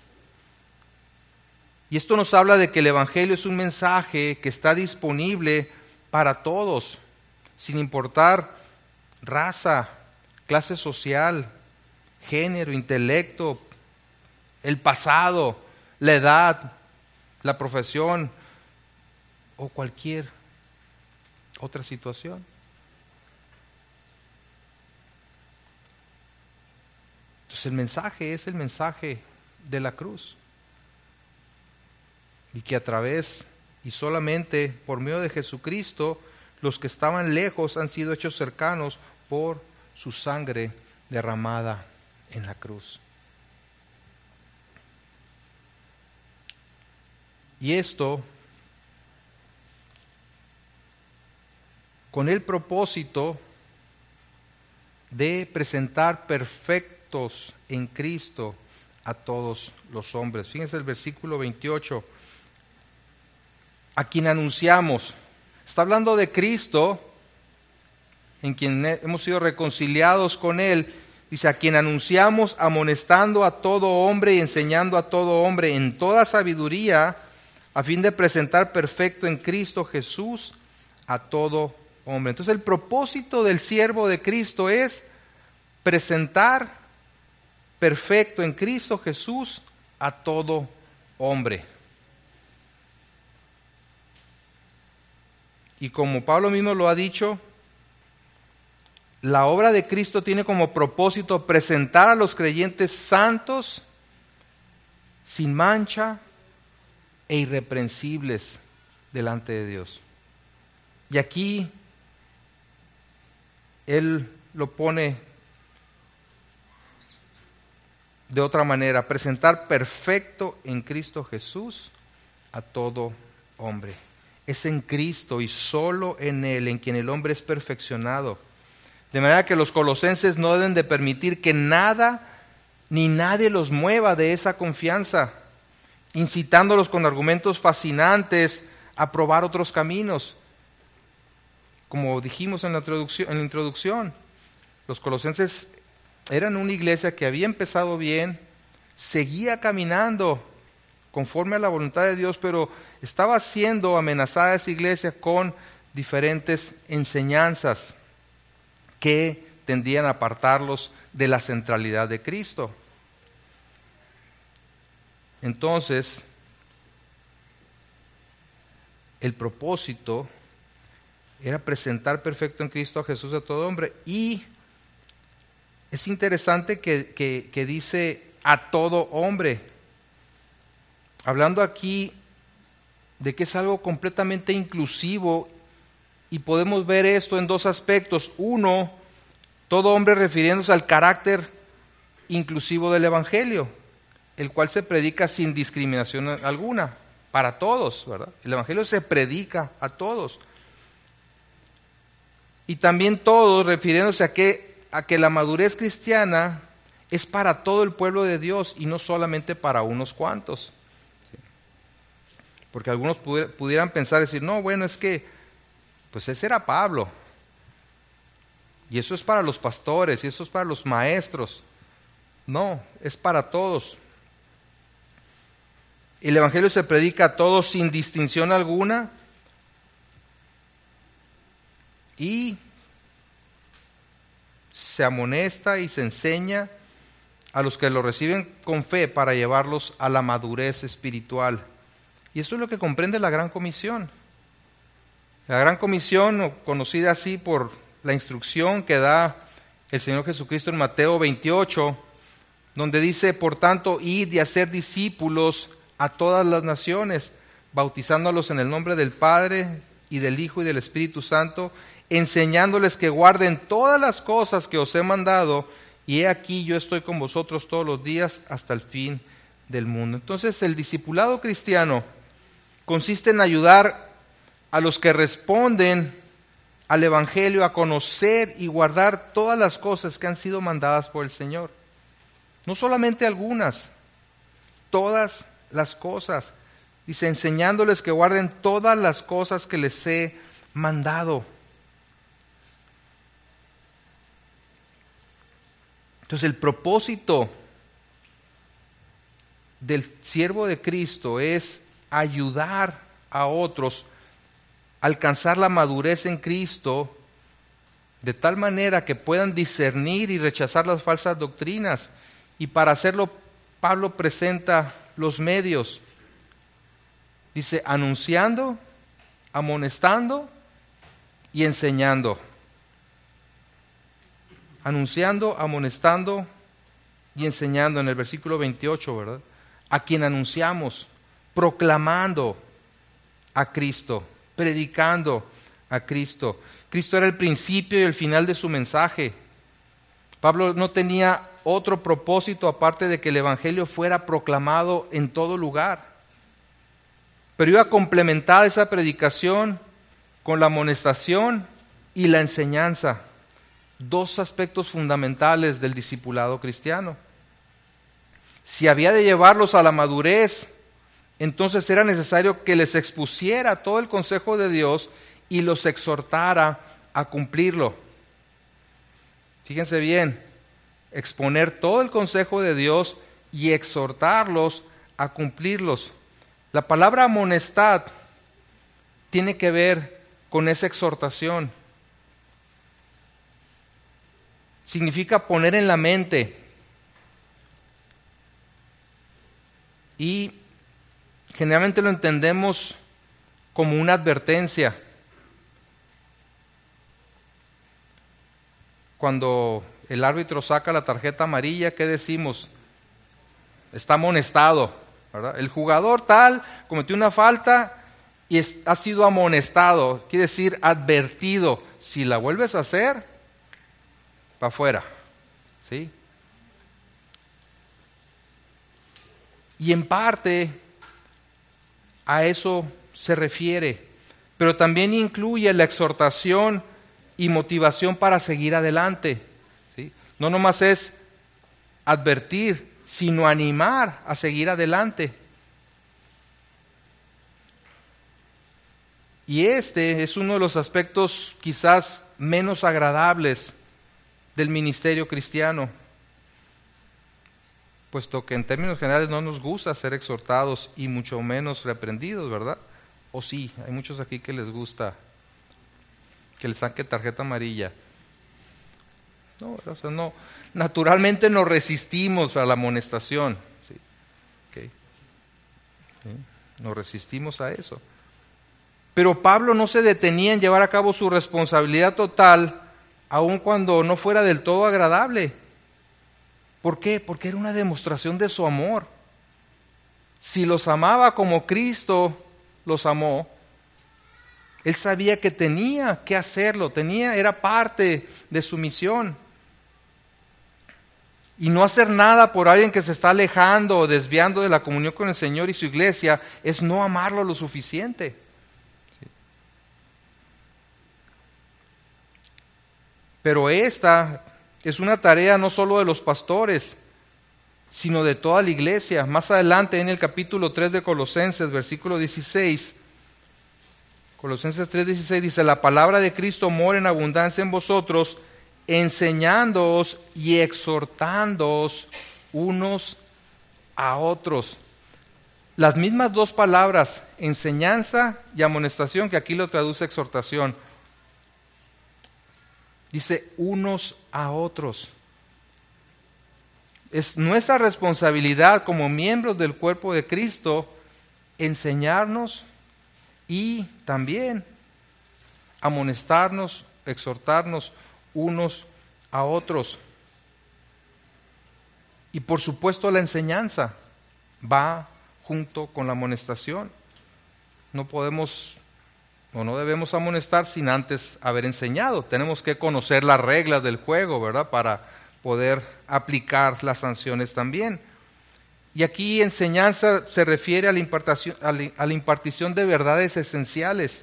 Y esto nos habla de que el Evangelio es un mensaje que está disponible para todos, sin importar raza, clase social, género, intelecto, el pasado, la edad, la profesión o cualquier otra situación. Entonces el mensaje es el mensaje de la cruz. Y que a través y solamente por medio de Jesucristo, los que estaban lejos han sido hechos cercanos por su sangre derramada en la cruz. Y esto con el propósito de presentar perfectos en Cristo a todos los hombres. Fíjense el versículo 28. A quien anunciamos. Está hablando de Cristo, en quien hemos sido reconciliados con Él. Dice, a quien anunciamos, amonestando a todo hombre y enseñando a todo hombre en toda sabiduría, a fin de presentar perfecto en Cristo Jesús a todo hombre. Entonces el propósito del siervo de Cristo es presentar perfecto en Cristo Jesús a todo hombre. Y como Pablo mismo lo ha dicho, la obra de Cristo tiene como propósito presentar a los creyentes santos, sin mancha e irreprensibles delante de Dios. Y aquí él lo pone de otra manera, presentar perfecto en Cristo Jesús a todo hombre. Es en Cristo y solo en Él en quien el hombre es perfeccionado. De manera que los colosenses no deben de permitir que nada ni nadie los mueva de esa confianza, incitándolos con argumentos fascinantes a probar otros caminos. Como dijimos en la introducción, los colosenses eran una iglesia que había empezado bien, seguía caminando conforme a la voluntad de Dios, pero estaba siendo amenazada esa iglesia con diferentes enseñanzas que tendían a apartarlos de la centralidad de Cristo. Entonces, el propósito era presentar perfecto en Cristo a Jesús a todo hombre. Y es interesante que dice a todo hombre, hablando aquí de que es algo completamente inclusivo, y podemos ver esto en dos aspectos. Uno, todo hombre refiriéndose al carácter inclusivo del Evangelio, el cual se predica sin discriminación alguna, para todos, ¿verdad? El Evangelio se predica a todos. Y también todos refiriéndose a que la madurez cristiana es para todo el pueblo de Dios y no solamente para unos cuantos. Porque algunos pudieran pensar, decir, no, bueno, es que, pues ese era Pablo. Y eso es para los pastores, y eso es para los maestros. No, es para todos. El Evangelio se predica a todos sin distinción alguna. Y se amonesta y se enseña a los que lo reciben con fe para llevarlos a la madurez espiritual. Y esto es lo que comprende la Gran Comisión. La Gran Comisión, conocida así por la instrucción que da el Señor Jesucristo en Mateo 28, donde dice, por tanto, id y hacer discípulos a todas las naciones, bautizándolos en el nombre del Padre y del Hijo y del Espíritu Santo, enseñándoles que guarden todas las cosas que os he mandado, y he aquí yo estoy con vosotros todos los días hasta el fin del mundo. Entonces el discipulado cristiano consiste en ayudar a los que responden al Evangelio a conocer y guardar todas las cosas que han sido mandadas por el Señor. No solamente algunas, todas las cosas. Dice, enseñándoles que guarden todas las cosas que les he mandado. Entonces el propósito del siervo de Cristo es ayudar a otros a alcanzar la madurez en Cristo de tal manera que puedan discernir y rechazar las falsas doctrinas. Y para hacerlo, Pablo presenta los medios. Dice, anunciando, amonestando y enseñando. Anunciando, amonestando y enseñando en el versículo 28, ¿verdad? A quien anunciamos, proclamando a Cristo, predicando a Cristo. Cristo era el principio y el final de su mensaje. Pablo no tenía otro propósito aparte de que el evangelio fuera proclamado en todo lugar. Pero iba a complementar esa predicación con la amonestación y la enseñanza. Dos aspectos fundamentales del discipulado cristiano. Si había de llevarlos a la madurez, entonces era necesario que les expusiera todo el consejo de Dios y los exhortara a cumplirlo. Fíjense bien, exponer todo el consejo de Dios y exhortarlos a cumplirlos. La palabra amonestad tiene que ver con esa exhortación. Significa poner en la mente. Y generalmente lo entendemos como una advertencia. Cuando el árbitro saca la tarjeta amarilla, ¿qué decimos? Está amonestado, ¿verdad? El jugador tal cometió una falta y ha sido amonestado, quiere decir advertido. Si la vuelves a hacer, para afuera, ¿sí? Y en parte a eso se refiere, pero también incluye la exhortación y motivación para seguir adelante, ¿sí? No nomás es advertir, sino animar a seguir adelante. Y este es uno de los aspectos quizás menos agradables del ministerio cristiano, puesto que en términos generales no nos gusta ser exhortados y mucho menos reprendidos, ¿verdad? O sí, hay muchos aquí que les gusta que les saque tarjeta amarilla. No, o sea, no, naturalmente nos resistimos a la amonestación, ¿sí? Okay. ¿Sí? Nos resistimos a eso. Pero Pablo no se detenía en llevar a cabo su responsabilidad total, aun cuando no fuera del todo agradable. ¿Por qué? Porque era una demostración de su amor. Si los amaba como Cristo los amó, él sabía que tenía que hacerlo, era parte de su misión. Y no hacer nada por alguien que se está alejando o desviando de la comunión con el Señor y su iglesia es no amarlo lo suficiente. ¿Sí? Pero esta es una tarea no solo de los pastores, sino de toda la iglesia. Más adelante en el capítulo 3 de Colosenses, versículo 16, Colosenses 3:16 dice, la palabra de Cristo mora en abundancia en vosotros, enseñándoos y exhortándoos unos a otros. Las mismas dos palabras, enseñanza y amonestación, que aquí lo traduce exhortación. Dice unos a otros. Es nuestra responsabilidad como miembros del cuerpo de Cristo enseñarnos y también amonestarnos, exhortarnos unos a otros. Y por supuesto la enseñanza va junto con la amonestación. No podemos o no debemos amonestar sin antes haber enseñado. Tenemos que conocer las reglas del juego, ¿verdad? Para poder aplicar las sanciones también. Y aquí enseñanza se refiere a la impartición de verdades esenciales.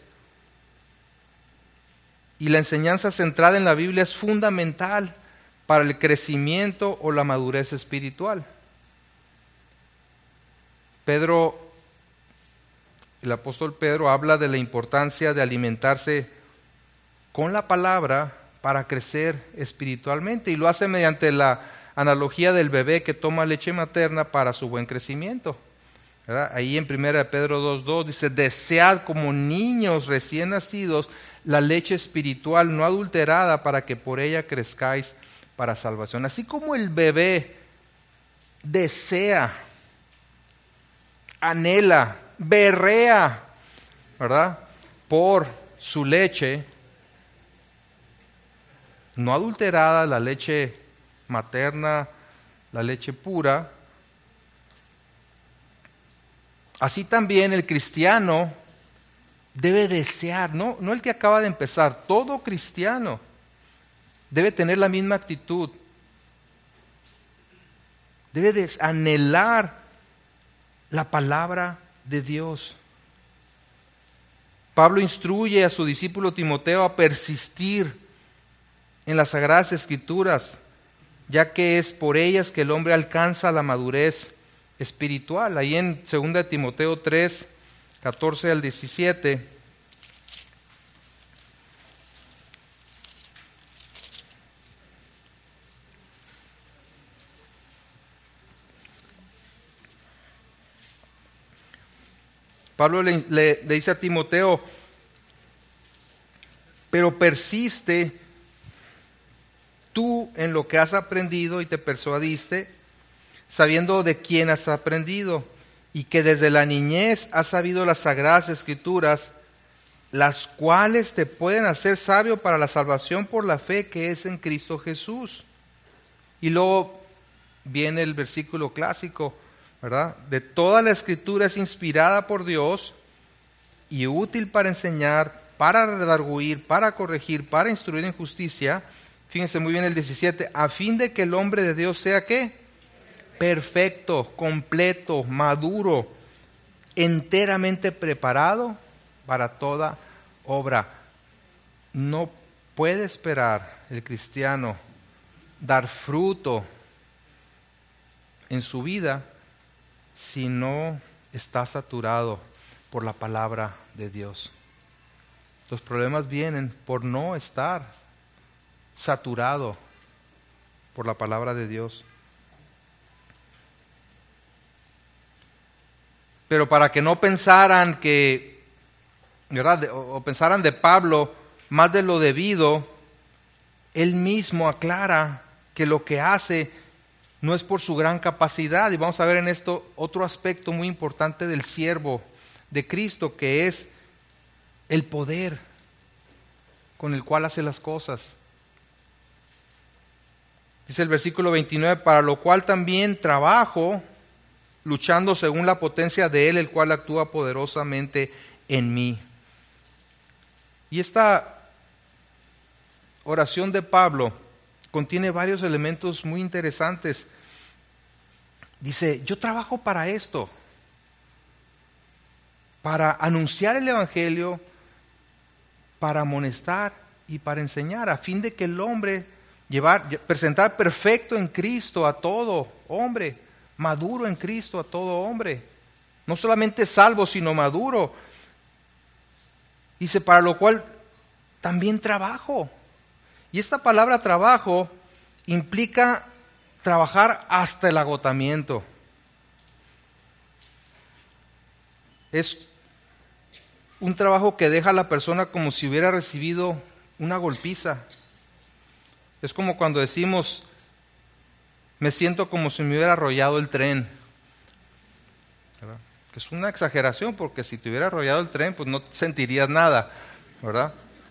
Y la enseñanza centrada en la Biblia es fundamental para el crecimiento o la madurez espiritual. Pedro el apóstol Pedro habla de la importancia de alimentarse con la palabra para crecer espiritualmente, y lo hace mediante la analogía del bebé que toma leche materna para su buen crecimiento, ¿verdad? Ahí en 1 Pedro 2:2 dice: desead como niños recién nacidos la leche espiritual no adulterada, para que por ella crezcáis para salvación. Así como el bebé desea, anhela, berrea, ¿verdad?, por su leche no adulterada, la leche materna, la leche pura, así también el cristiano debe desear, no el que acaba de empezar, todo cristiano debe tener la misma actitud, debe anhelar la palabra de Dios. Pablo instruye a su discípulo Timoteo a persistir en las Sagradas Escrituras, ya que es por ellas que el hombre alcanza la madurez espiritual. Ahí en 2 Timoteo 3, 14 al 17. Pablo le dice a Timoteo: pero persiste tú en lo que has aprendido y te persuadiste, sabiendo de quién has aprendido, y que desde la niñez has sabido las Sagradas Escrituras, las cuales te pueden hacer sabio para la salvación por la fe que es en Cristo Jesús. Y luego viene el versículo clásico, ¿verdad? De toda la Escritura es inspirada por Dios y útil para enseñar, para redarguir, para corregir, para instruir en justicia. Fíjense muy bien el 17, a fin de que el hombre de Dios sea, ¿qué? Perfecto, completo, maduro, enteramente preparado para toda obra. No puede esperar el cristiano dar fruto en su vida si no está saturado por la palabra de Dios. Los problemas vienen por no estar saturado por la palabra de Dios. Pero para que no pensaran que, ¿verdad?, o pensaran de Pablo más de lo debido, él mismo aclara que lo que hace no es por su gran capacidad. Y vamos a ver en esto otro aspecto muy importante del siervo de Cristo, que es el poder con el cual hace las cosas. Dice el versículo 29, para lo cual también trabajo, luchando según la potencia de Él, el cual actúa poderosamente en mí. Y esta oración de Pablo contiene varios elementos muy interesantes. Dice: yo trabajo para esto, para anunciar el Evangelio, para amonestar y para enseñar, a fin de que el hombre presentar perfecto en Cristo a todo hombre, maduro en Cristo a todo hombre, no solamente salvo, sino maduro. Dice: para lo cual también trabajo. Y esta palabra trabajo implica trabajar hasta el agotamiento. Es un trabajo que deja a la persona como si hubiera recibido una golpiza. Es como cuando decimos: me siento como si me hubiera arrollado el tren, ¿verdad? Que es una exageración, porque si te hubiera arrollado el tren, pues no sentirías nada, ¿verdad?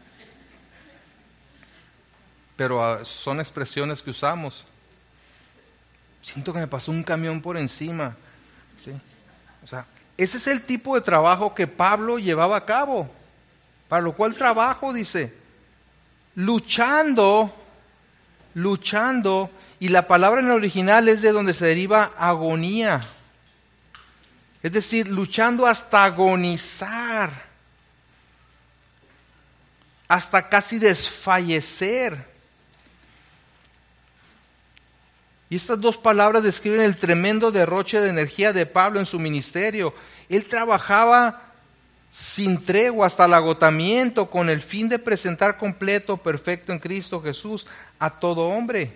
Pero son expresiones que usamos. Siento que me pasó un camión por encima, ¿sí? O sea, ese es el tipo de trabajo que Pablo llevaba a cabo. Para lo cual trabajo, dice, luchando, y la palabra en el original es de donde se deriva agonía. Es decir, luchando hasta agonizar, hasta casi desfallecer. Y estas dos palabras describen el tremendo derroche de energía de Pablo en su ministerio. Él trabajaba sin tregua hasta el agotamiento, con el fin de presentar completo, perfecto en Cristo Jesús a todo hombre.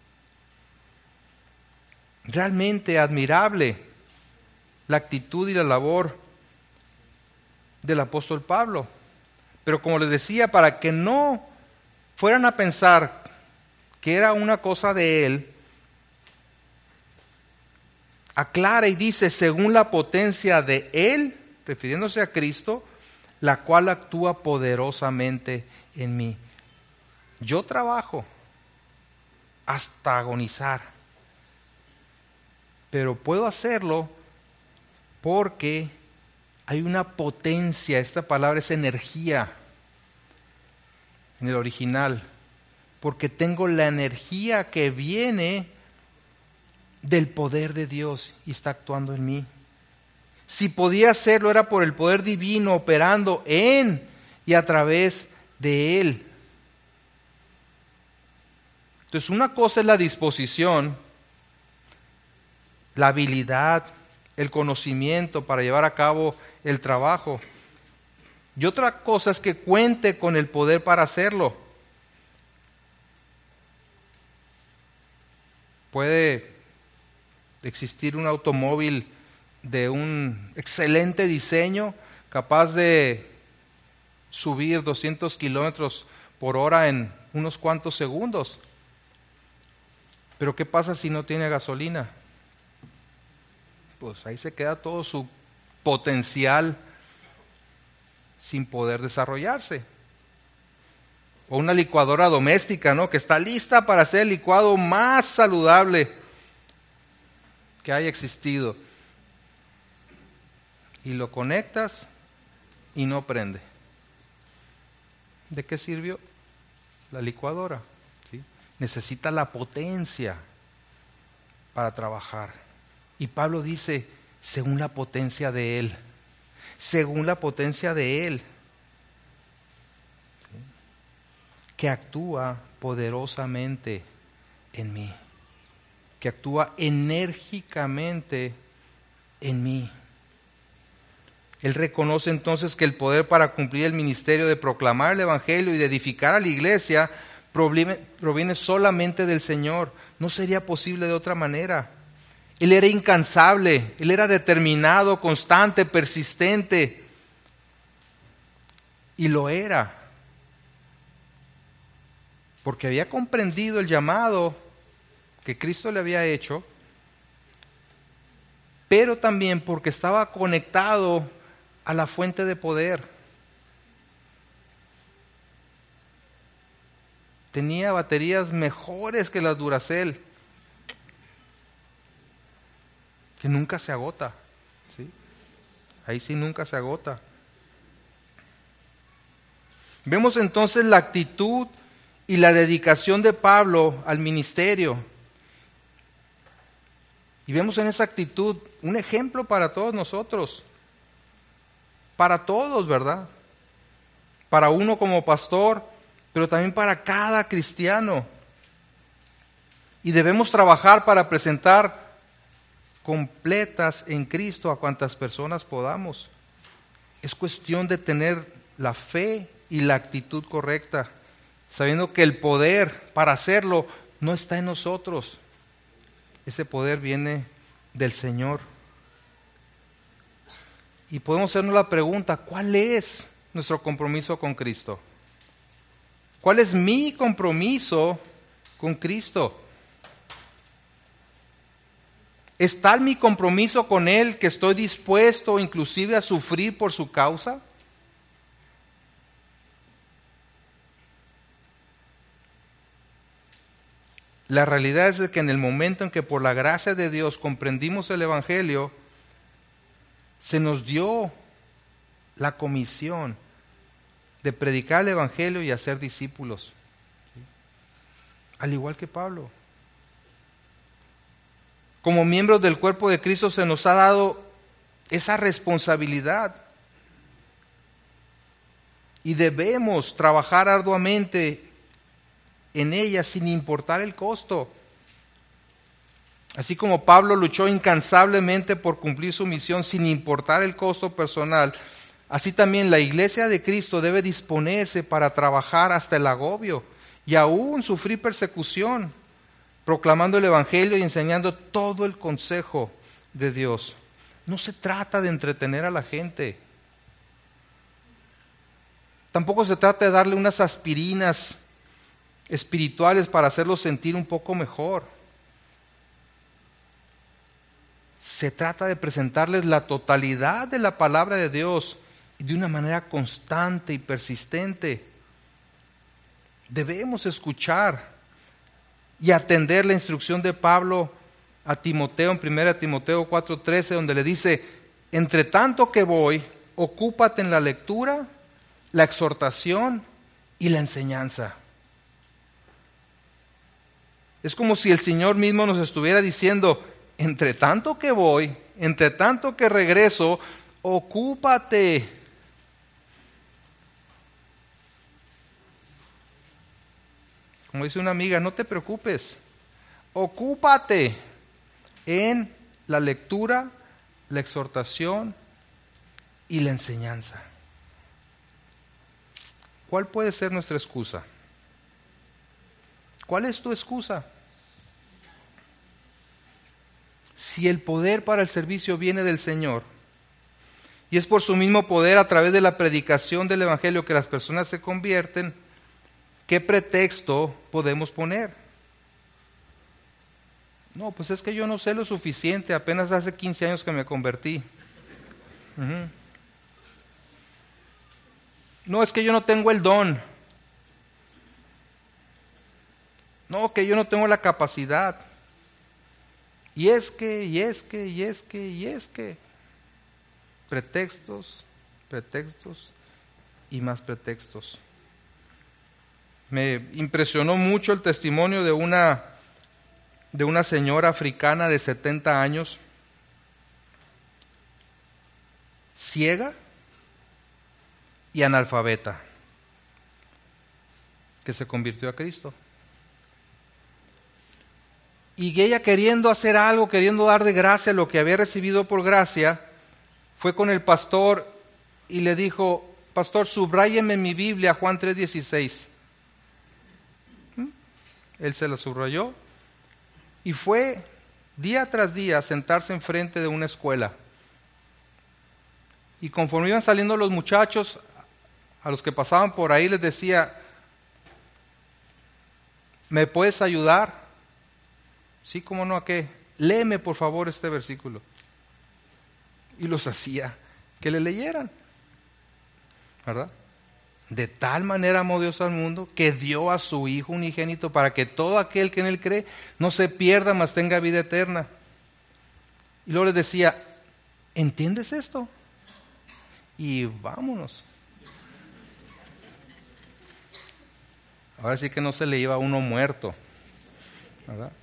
Realmente admirable la actitud y la labor del apóstol Pablo. Pero como les decía, para que no fueran a pensar que era una cosa de él, aclara y dice, según la potencia de él, refiriéndose a Cristo, la cual actúa poderosamente en mí. Yo trabajo hasta agonizar, pero puedo hacerlo porque hay una potencia. Esta palabra es energía en el original, porque tengo la energía que viene del poder de Dios y está actuando en mí. Si podía hacerlo era por el poder divino operando en y a través de Él. Entonces, una cosa es la disposición, la habilidad, el conocimiento para llevar a cabo el trabajo. Y otra cosa es que cuente con el poder para hacerlo. Puede existir un automóvil de un excelente diseño, capaz de subir 200 kilómetros por hora en unos cuantos segundos. Pero ¿qué pasa si no tiene gasolina? Pues ahí se queda todo su potencial sin poder desarrollarse. O una licuadora doméstica, ¿no?, que está lista para hacer el licuado más saludable que haya existido. Y lo conectas y no prende. ¿De qué sirvió la licuadora? ¿Sí? Necesita la potencia para trabajar. Y Pablo dice, según la potencia de Él. Según la potencia de Él. ¿Sí? Que actúa poderosamente en mí. Que actúa enérgicamente en mí. Él reconoce entonces que el poder para cumplir el ministerio de proclamar el Evangelio y de edificar a la iglesia proviene solamente del Señor. No sería posible de otra manera. Él era incansable, él era determinado, constante, persistente. Y lo era. Porque había comprendido el llamado que Cristo le había hecho, pero también porque estaba conectado a la fuente de poder. Tenía baterías mejores que las Duracell, que nunca se agota, ¿sí? Ahí sí nunca se agota. Vemos entonces la actitud y la dedicación de Pablo al ministerio. Y vemos en esa actitud un ejemplo para todos nosotros. Para todos, ¿verdad? Para uno como pastor, pero también para cada cristiano. Y debemos trabajar para presentar completas en Cristo a cuantas personas podamos. Es cuestión de tener la fe y la actitud correcta, sabiendo que el poder para hacerlo no está en nosotros. Ese poder viene del Señor. Y podemos hacernos la pregunta, ¿cuál es nuestro compromiso con Cristo? ¿Cuál es mi compromiso con Cristo? ¿Es tal mi compromiso con Él que estoy dispuesto inclusive a sufrir por su causa? La realidad es que en el momento en que por la gracia de Dios comprendimos el Evangelio, se nos dio la comisión de predicar el Evangelio y hacer discípulos. ¿Sí? Al igual que Pablo. Como miembros del cuerpo de Cristo se nos ha dado esa responsabilidad. Y debemos trabajar arduamente en ella sin importar el costo. Así como Pablo luchó incansablemente por cumplir su misión sin importar el costo personal, Así también la iglesia de Cristo debe disponerse para trabajar hasta el agobio y aún sufrir persecución, proclamando el Evangelio y enseñando todo el consejo de Dios. No se trata de entretener a la gente. Tampoco se trata de darle unas aspirinas espirituales para hacerlos sentir un poco mejor. Se trata de presentarles la totalidad de la palabra de Dios y de una manera constante y persistente. Debemos escuchar y atender la instrucción de Pablo a Timoteo en 1 Timoteo 4:13, donde le dice: entre tanto que voy, ocúpate en la lectura, la exhortación y la enseñanza. Es como si el Señor mismo nos estuviera diciendo: entre tanto que voy, entre tanto que regreso, ocúpate. Como dice una amiga, no te preocupes, ocúpate en la lectura, la exhortación y la enseñanza. ¿Cuál puede ser nuestra excusa? ¿Cuál es tu excusa? Si el poder para el servicio viene del Señor, y es por su mismo poder a través de la predicación del Evangelio que las personas se convierten, ¿qué pretexto podemos poner? No, pues es que yo no sé lo suficiente, apenas hace 15 años que me convertí. No, es que yo no tengo el don. No, que yo no tengo la capacidad. Y es que. Pretextos y más pretextos. Me impresionó mucho el testimonio de una señora africana de 70 años, ciega y analfabeta, que se convirtió a Cristo. Y ella, queriendo hacer algo, queriendo dar de gracia lo que había recibido por gracia, fue con el pastor y le dijo: pastor, subráyeme en mi Biblia Juan 3:16. Él se la subrayó y fue día tras día a sentarse enfrente de una escuela. Y conforme iban saliendo los muchachos, a los que pasaban por ahí les decía: ¿me puedes ayudar? Sí, cómo no, ¿a qué? Léeme por favor este versículo. Y los hacía que le leyeran, ¿verdad? De tal manera amó Dios al mundo que dio a su Hijo unigénito para que todo aquel que en Él cree no se pierda, mas tenga vida eterna. Y luego les decía: ¿entiendes esto? Y vámonos. Ahora sí que no se le iba a uno muerto, ¿verdad?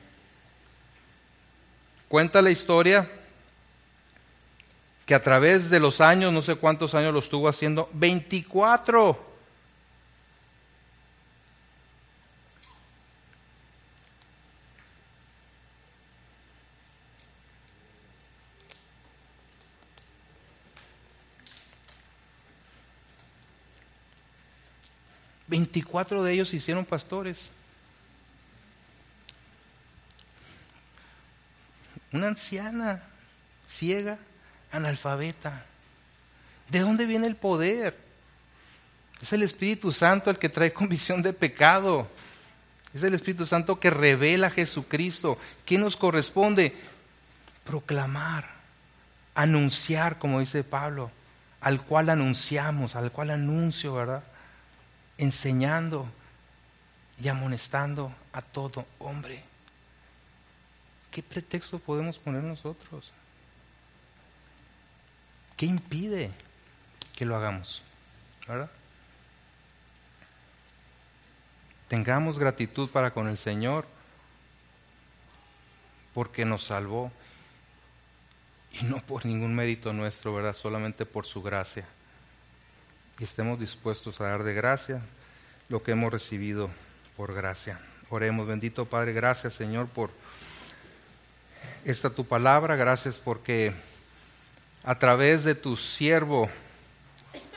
Cuenta la historia que a través de los años, no sé cuántos años lo estuvo haciendo, 24. $24 de ellos se hicieron pastores. Una anciana, ciega, analfabeta. ¿De dónde viene el poder? Es el Espíritu Santo el que trae convicción de pecado. Es el Espíritu Santo que revela a Jesucristo. ¿Qué nos corresponde? Proclamar, anunciar, como dice Pablo, al cual anunciamos, al cual anuncio, ¿verdad? Enseñando y amonestando a todo hombre. ¿Qué pretexto podemos poner nosotros? ¿Qué impide que lo hagamos? ¿Verdad? Tengamos gratitud para con el Señor, porque nos salvó, y no por ningún mérito nuestro, ¿verdad? Solamente por su gracia. Y estemos dispuestos a dar de gracia lo que hemos recibido por gracia. Oremos. Bendito Padre, gracias, Señor, por esta tu palabra. Gracias porque a través de tu siervo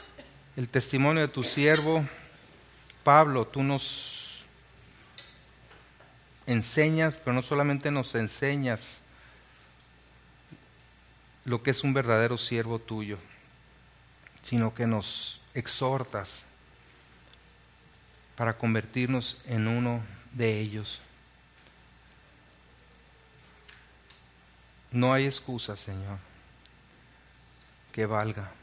el testimonio de tu siervo Pablo. Tú nos enseñas, pero no solamente nos enseñas lo que es un verdadero siervo tuyo, sino que nos exhortas para convertirnos en uno de ellos. No hay excusa, Señor, que valga.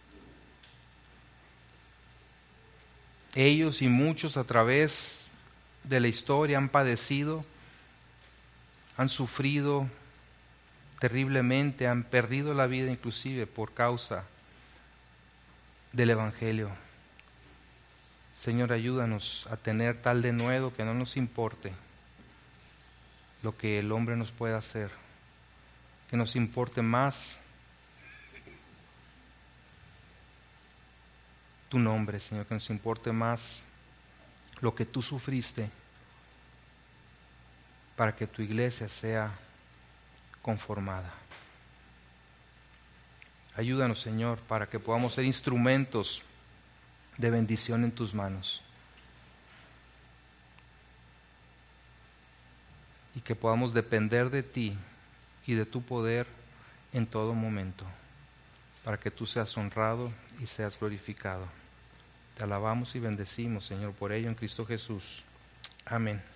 Ellos y muchos a través de la historia han padecido, han sufrido terriblemente, han perdido la vida inclusive por causa del Evangelio. Señor, ayúdanos a tener tal denuedo que no nos importe lo que el hombre nos pueda hacer, que nos importe más tu nombre, Señor, que nos importe más lo que tú sufriste para que tu iglesia sea conformada. Ayúdanos, Señor, para que podamos ser instrumentos de bendición en tus manos y que podamos depender de ti y de tu poder en todo momento, para que tú seas honrado y seas glorificado. Te alabamos y bendecimos, Señor, por ello en Cristo Jesús. Amén.